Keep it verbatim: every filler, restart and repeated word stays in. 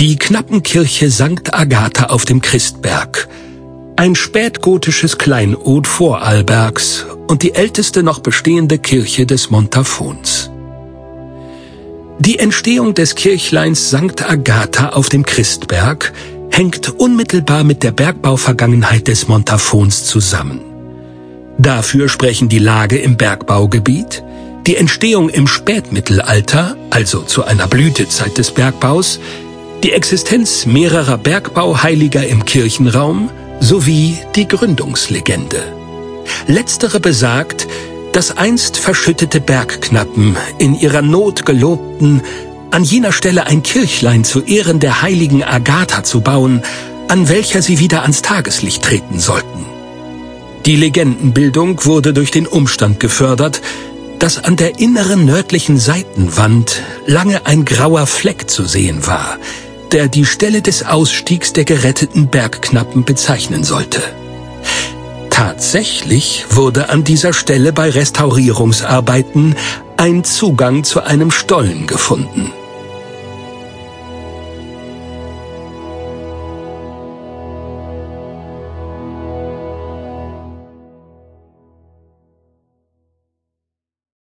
Die Knappenkirche Sankt Agatha auf dem Christberg. Ein spätgotisches Kleinod Vorarlbergs und die älteste noch bestehende Kirche des Montafons. Die Entstehung des Kirchleins Sankt Agatha auf dem Christberg hängt unmittelbar mit der Bergbauvergangenheit des Montafons zusammen. Dafür sprechen die Lage im Bergbaugebiet, die Entstehung im Spätmittelalter, also zu einer Blütezeit des Bergbaus, die Existenz mehrerer Bergbauheiliger im Kirchenraum sowie die Gründungslegende. Letztere besagt, dass einst verschüttete Bergknappen in ihrer Not gelobten, an jener Stelle ein Kirchlein zu Ehren der heiligen Agatha zu bauen, an welcher sie wieder ans Tageslicht treten sollten. Die Legendenbildung wurde durch den Umstand gefördert, dass an der inneren nördlichen Seitenwand lange ein grauer Fleck zu sehen war, der die Stelle des Ausstiegs der geretteten Bergknappen bezeichnen sollte. Tatsächlich wurde an dieser Stelle bei Restaurierungsarbeiten ein Zugang zu einem Stollen gefunden.